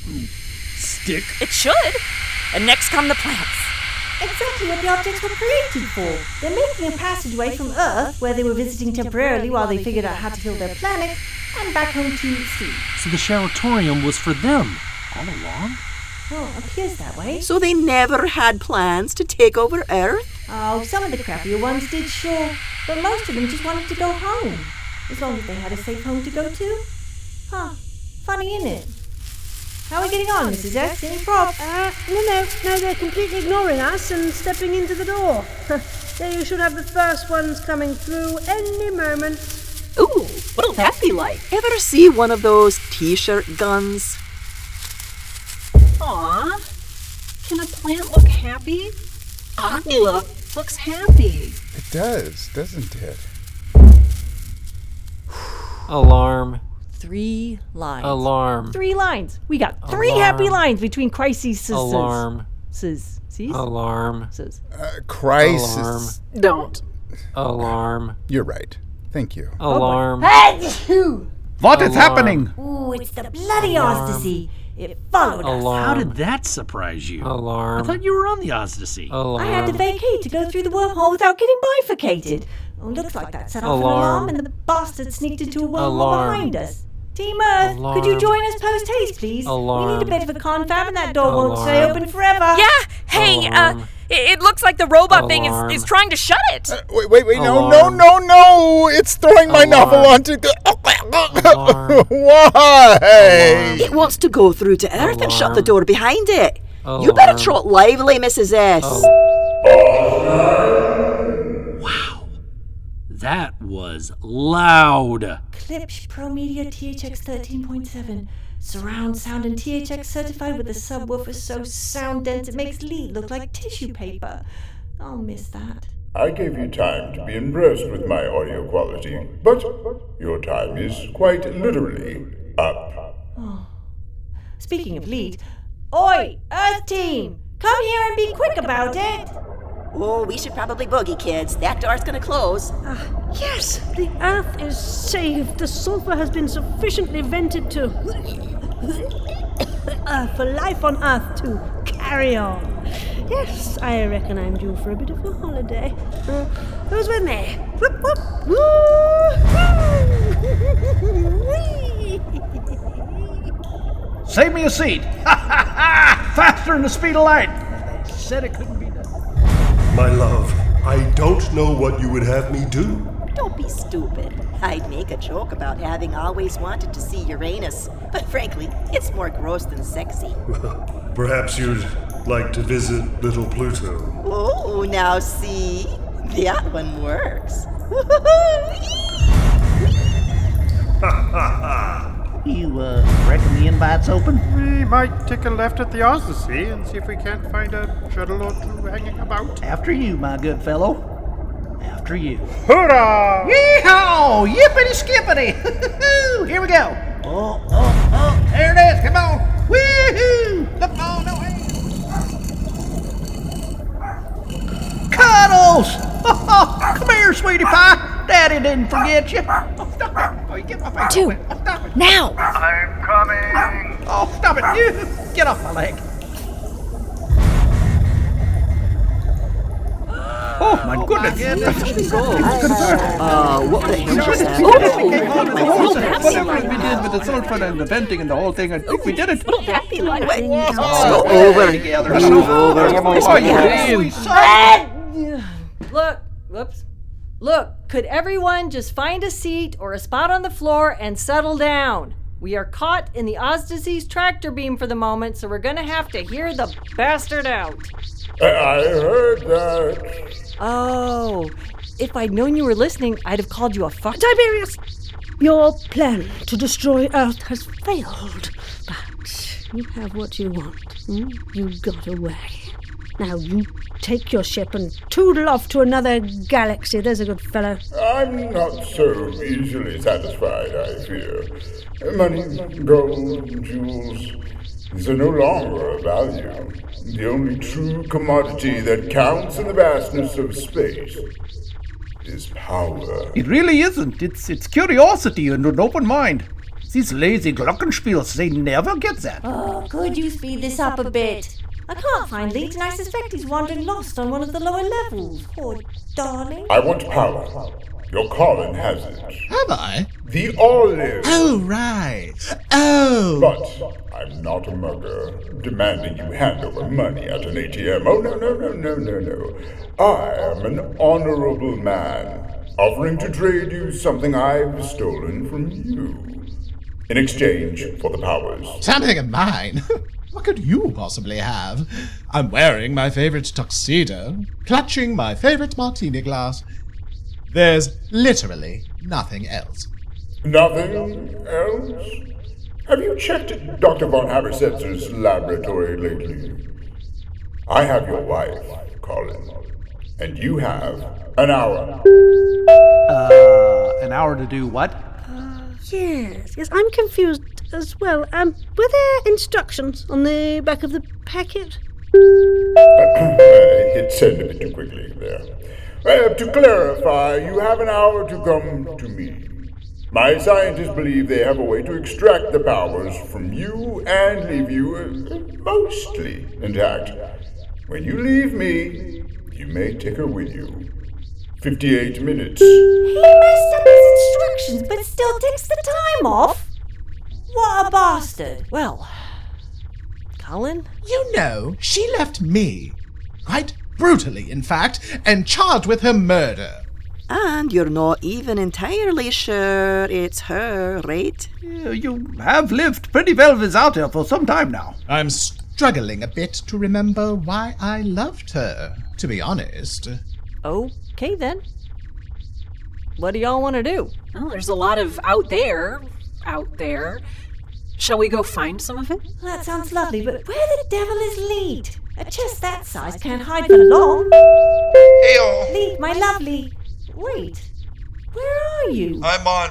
It should. And next come the plants. Exactly what the objects were created for. They're making a passageway from Earth, where they were visiting temporarily while they figured out how to heal their planet, and back home to sea. So the Showatorium was for them all along? Well, it appears that way. So they never had plans to take over Earth? Oh, some of the crappier ones did, sure. But most of them just wanted to go home. As long as they had a safe home to go to. Huh. Funny, isn't it? How are we getting on, Mrs. X? Any props? No, they're completely ignoring us and stepping into the door. There you should have the first ones coming through any moment. Ooh, what'll that be like? Ever see one of those t-shirt guns? Aw. Can a plant look happy? Looks happy. It does, doesn't it? Alarm. 3 lines. Alarm. 3 lines. We got 3 Alarm. happy lines between crises. Alarm. Alarm. Crisis. Alarm. Don't. Alarm. You're right. Thank you. Alarm. What is happening? Ooh, it's the bloody Ozdasy. It followed us. How did that surprise you? Alarm. I thought you were on the Ozdasy. I had to vacate to go through the wormhole without getting bifurcated. Oh, looks like that set off an alarm and the bastard sneaked into a wormhole behind us. Team Earth, could you join us post-haste, please? We need a bit of a confab and that door won't stay open forever. Yeah, hey, it looks like the robot thing is trying to shut it. Wait, no! It's throwing my novel onto the... Why? It wants to go through to Earth and shut the door behind it. You better trot lively, Mrs. S. Wow. That was loud. Klipsch Pro Media THX 13.7. Surround sound and THX certified with a subwoofer so sound dense it makes lead look like tissue paper. I'll miss that. I gave you time to be impressed with my audio quality, but your time is quite literally up. Oh. Speaking of lead, oi, Earth Team! Come here and be quick about it! Oh, we should probably boogie, kids. That door's gonna close. Yes, the Earth is saved. The sulfur has been sufficiently vented to... for life on Earth to carry on. Yes, I reckon I'm due for a bit of a holiday. Who's with me? Whoop, whoop. Save me a seat. Faster than the speed of light. They said it couldn't be done. My love, I don't know what you would have me do. Don't be stupid. I'd make a joke about having always wanted to see Uranus, but frankly, it's more gross than sexy. Perhaps you'd like to visit little Pluto. Oh, now see? That one works. You, reckon the invite's open? We might take a left at the Ozdasy and see if we can't find a shuttle or two hanging about. After you, my good fellow. After you. Hoorah! Yee-haw! Yippity-skippity! Here we go. Oh, there it is. Come on. Woo-hoo! Look, oh, no, hey. Cuddles! Come here, sweetie pie. Daddy didn't forget you. Get off my 2. leg. Oh, stop it. Now! I'm coming! Oh, stop it. Get off my leg. Oh, my goodness. What the hell was that? Whatever we did with the sulfur and the venting and the whole thing, I think we did it. What'll that be like? Go over. Move over. Look, could everyone just find a seat or a spot on the floor and settle down? We are caught in the Oz disease tractor beam for the moment, so we're gonna have to hear the bastard out. I heard that. Oh, if I'd known you were listening, I'd have called you a fuck. Tiberius, your plan to destroy Earth has failed, but you have what you want. You got away. Now you take your ship and toodle off to another galaxy. There's a good fellow. I'm not so easily satisfied, I fear. Money, gold, jewels, these are no longer of value. The only true commodity that counts in the vastness of space is power. It really isn't. It's curiosity and an open mind. These lazy glockenspiels, they never get that. Oh, could you speed this up a bit? I can't find Leet, and I suspect he's wandering lost on one of the lower levels. Poor darling. I want power. Your Colin has it. Have I? The olive. Oh, right. Oh. But I'm not a mugger, demanding you hand over money at an ATM. Oh, no. I am an honorable man, offering to trade you something I've stolen from you, in exchange for the powers. Something of mine? What could you possibly have? I'm wearing my favorite tuxedo, clutching my favorite martini glass. There's literally nothing else. Nothing else? Have you checked Dr. von Habersetzer's laboratory lately? I have your wife, Colin, and you have an hour. An hour to do what? Yes, I'm confused as well. Were there instructions on the back of the packet? Hit send a bit too quickly there. To clarify, you have an hour to come to me. My scientists believe they have a way to extract the powers from you and leave you mostly intact. When you leave me, you may take her with you. 58 minutes. He messed up his instructions, but still takes the time off? What a bastard. Well, Colin? You know, she left me. Quite brutally, in fact, and charged with her murder. And you're not even entirely sure it's her, right? You have lived pretty well without her for some time now. I'm struggling a bit to remember why I loved her, to be honest. Okay, then. What do y'all want to do? Well, there's a lot of out there. Shall we go find some of it? That sounds lovely, but where the devil is Leet? A chest that size can't hide for long. Hey, all. Leet, my lovely. Wait, where are you? I'm on...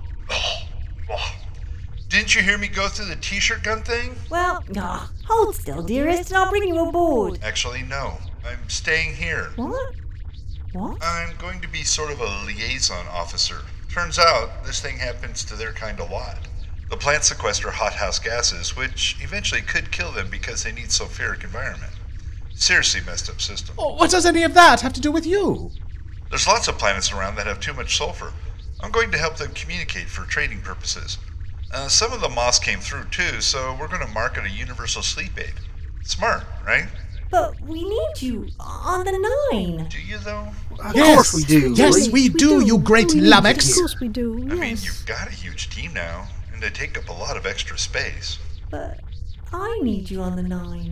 Didn't you hear me go through the t-shirt gun thing? Well, hold still, dearest, and I'll bring you aboard. Actually, no. I'm staying here. What? I'm going to be sort of a liaison officer. Turns out, this thing happens to their kind a lot. The plants sequester hothouse gases, which eventually could kill them because they need sulfuric environment. Seriously messed up system. Oh, what does any of that have to do with you? There's lots of planets around that have too much sulfur. I'm going to help them communicate for trading purposes. Some of the moss came through too, so we're going to market a universal sleep aid. Smart, right? But we need you on the 9. Do you, though? Of course we do. Yes, we do, you great lummox. Of course we do, yes. I mean, you've got a huge team now, and they take up a lot of extra space. But I need you on the 9.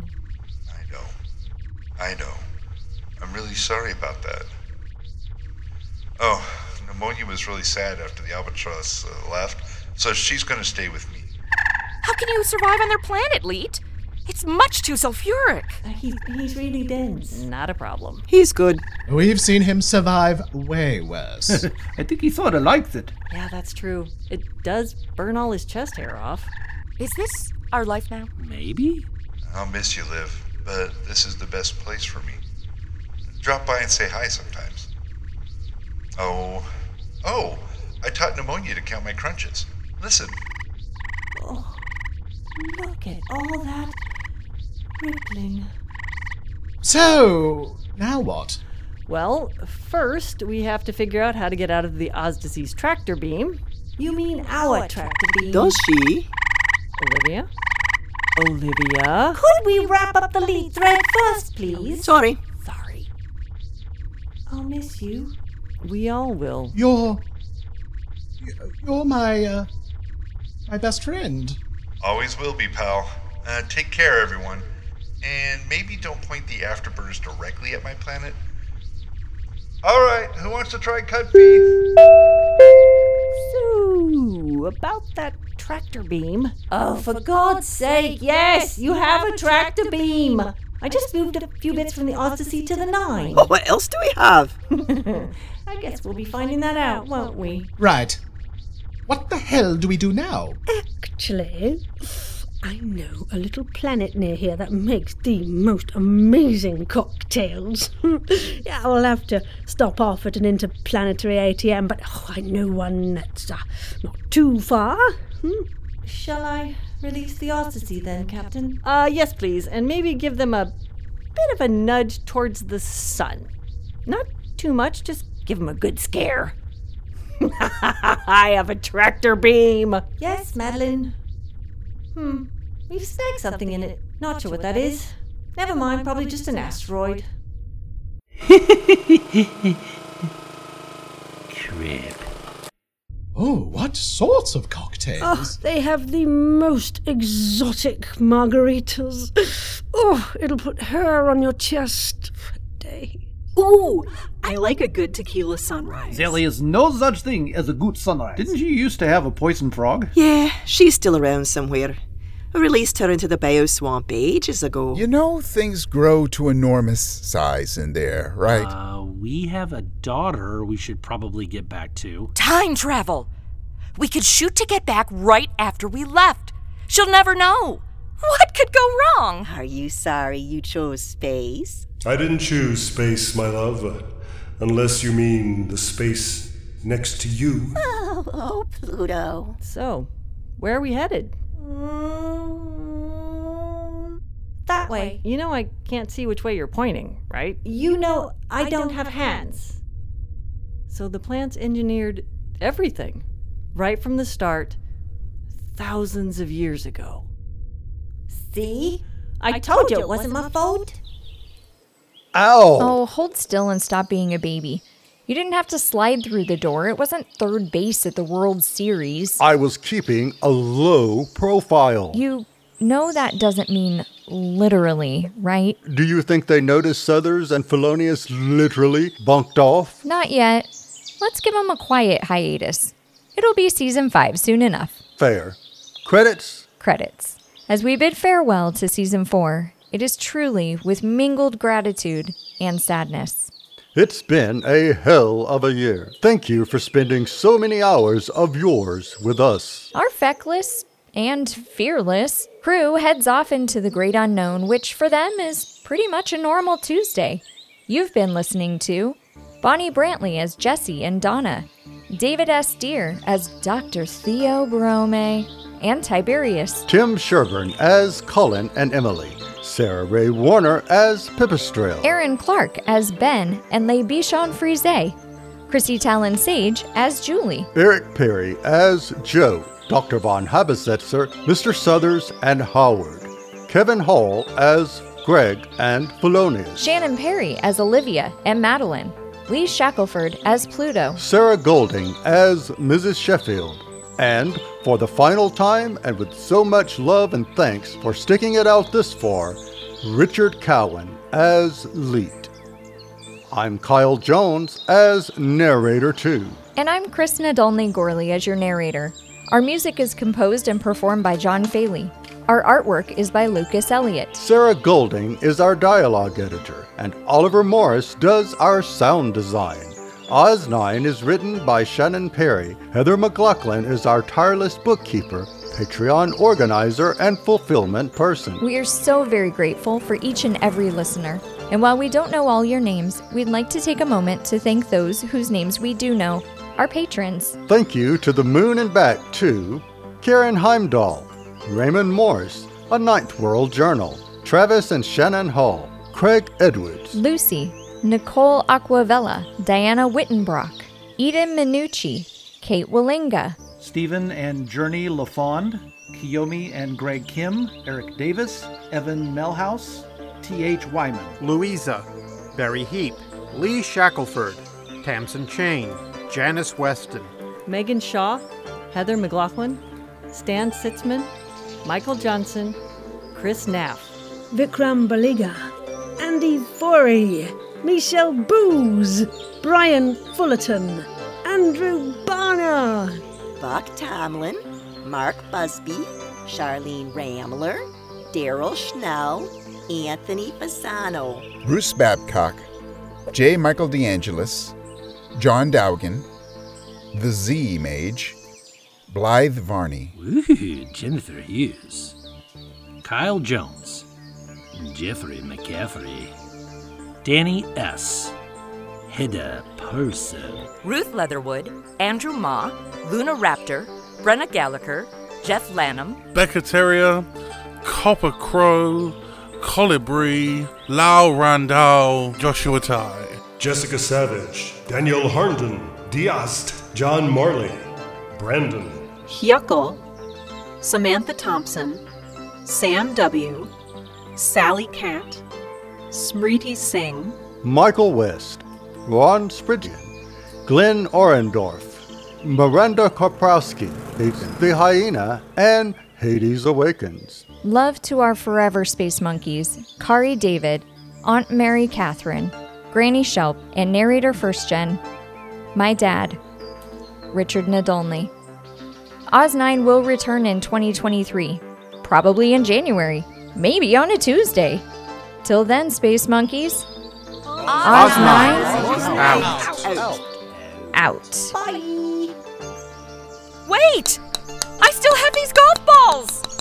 I know. I'm really sorry about that. Oh, Pneumonia was really sad after the Albatross left, so she's going to stay with me. How can you survive on their planet, Leet? It's much too sulfuric. He's really dense. Not a problem. He's good. We've seen him survive way worse. I think he sort of likes it. Yeah, that's true. It does burn all his chest hair off. Is this our life now? Maybe? I'll miss you, Liv, but this is the best place for me. Drop by and say hi sometimes. Oh, I taught Pneumonia to count my crunches. Listen. Oh, look at all that rippling. So, now what? Well, first we have to figure out how to get out of the Ozdyssey's tractor beam. You mean our tractor beam? Does she? Olivia? Olivia? Could we wrap up the lead thread first, please? Sorry. I'll miss you. We all will. You're my best friend. Always will be, pal. Take care, everyone. And maybe don't point the afterburners directly at my planet. Alright, who wants to try cut beef? So, about that tractor beam. Oh, for God's sake, yes, you have a tractor beam. I just moved a few bits from the Ozdyssey to the 9. Oh, what else do we have? I guess we'll be finding that out, won't we? Right. What the hell do we do now? Actually, I know a little planet near here that makes the most amazing cocktails. Yeah, I'll have to stop off at an interplanetary ATM, but I know one that's not too far. Shall I release the Ozdyssey then, Captain? Yes, please, and maybe give them a bit of a nudge towards the sun. Not too much, just give them a good scare. I have a tractor beam. Yes, Madeline. We've snagged something in it. Not sure what that is. Never mind, probably just an asteroid. Crap. Oh, what sorts of cocktails? Oh, they have the most exotic margaritas. Oh, it'll put hair on your chest for a day. Ooh, I like a good tequila sunrise. There is no such thing as a good sunrise. Didn't you used to have a poison frog? Yeah, she's still around somewhere. I released her into the bioswamp ages ago. You know, things grow to enormous size in there, right? We have a daughter we should probably get back to. Time travel! We could shoot to get back right after we left. She'll never know. What could go wrong? Are you sorry you chose space? I didn't choose space, my love. Unless you mean the space next to you. Oh, Pluto. So, where are we headed? That way. You know I can't see which way you're pointing, right? You know I don't have hands. So the plants engineered everything, right from the start, thousands of years ago. See? I told you it wasn't my fault. Ow! Oh, hold still and stop being a baby. You didn't have to slide through the door. It wasn't third base at the World Series. I was keeping a low profile. You know that doesn't mean literally, right? Do you think they noticed Suthers and Felonius literally bunked off? Not yet. Let's give them a quiet hiatus. It'll be season 5 soon enough. Fair. Credits? Credits. As we bid farewell to season 4, it is truly with mingled gratitude and sadness. It's been a hell of a year. Thank you for spending so many hours of yours with us. Our feckless and fearless crew heads off into the great unknown, which for them is pretty much a normal Tuesday. You've been listening to Bonnie Brantley as Jessie and Donna, David S. Deere as Dr. Theo Brome and Tiberius, Tim Sherburne as Colin and Emily, Sarah Ray Warner as Pipistrel, Aaron Clark as Ben and Le Bichon Frise, Chrissy Talon Sage as Julie, Eric Perry as Joe, Dr. Von Habesetzer, Mr. Suthers and Howard, Kevin Hall as Greg and Felonius, Shannon Perry as Olivia and Madeline, Lee Shackelford as Pluto, Sarah Golding as Mrs. Sheffield, and for the final time and with so much love and thanks for sticking it out this far, Richard Cowan as Leet. I'm Kyle Jones as narrator 2. And I'm Chris Nadolny Gorley as your narrator. Our music is composed and performed by John Faley. Our artwork is by Lucas Elliott. Sarah Golding is our dialogue editor, and Oliver Morris does our sound design. Oz 9 is written by Shannon Perry. Heather McLaughlin is our tireless bookkeeper, Patreon organizer, and fulfillment person. We are so very grateful for each and every listener. And while we don't know all your names, we'd like to take a moment to thank those whose names we do know. our patrons. Thank you to the moon and back to Karen Heimdahl, Raymond Morse, A Ninth World Journal, Travis and Shannon Hall, Craig Edwards, Lucy, Nicole Aquavella, Diana Wittenbrock, Eden Minucci, Kate Wallinga, Stephen and Journey LaFond, Kiyomi and Greg Kim, Eric Davis, Evan Melhouse, T.H. Wyman, Louisa, Barry Heap, Lee Shackelford, Tamsin Chain, Janice Weston, Megan Shaw, Heather McLaughlin, Stan Sitzman, Michael Johnson, Chris Knapp, Vikram Baliga, Andy Forey, Michelle Booz, Brian Fullerton, Andrew Barner, Buck Tomlin, Mark Busby, Charlene Ramler, Daryl Schnell, Anthony Fasano, Bruce Babcock, J. Michael DeAngelis, John Dowgan, The Z Mage, Blythe Varney. Ooh, Jennifer Hughes, Kyle Jones, Jeffrey McCaffrey, Danny S., Hedda Purcell, Ruth Leatherwood, Andrew Ma, Luna Raptor, Brenna Gallagher, Jeff Lanham, Becca Terrier, Copper Crow, Colibri, Lau Randall, Joshua Tai, Jessica Savage, Daniel Harnden, Diast, John Marley, Brandon, Hyuckle, Samantha Thompson, Sam W., Sally Cat, Smriti Singh, Michael West, Ron Spridgen, Glenn Orendorf, Miranda Koprowski, The Hyena, and Hades Awakens. Love to our forever space monkeys, Kari David, Aunt Mary Catherine, Granny Shelp, and narrator first gen, my dad, Richard Nadolny. Oz9 will return in 2023, probably in January, maybe on a Tuesday. Till then, space monkeys, Oz9 out. Wait! I still have these golf balls!